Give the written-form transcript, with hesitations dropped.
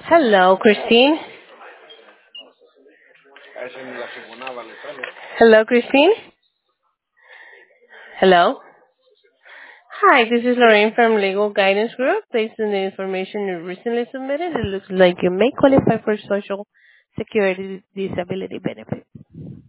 Hello, Christine. Hello, Christine. Hello. Hi, this is Lorraine from Legal Guidance Group. Based on the information you recently submitted, it looks like you may qualify for Social Security disability benefits.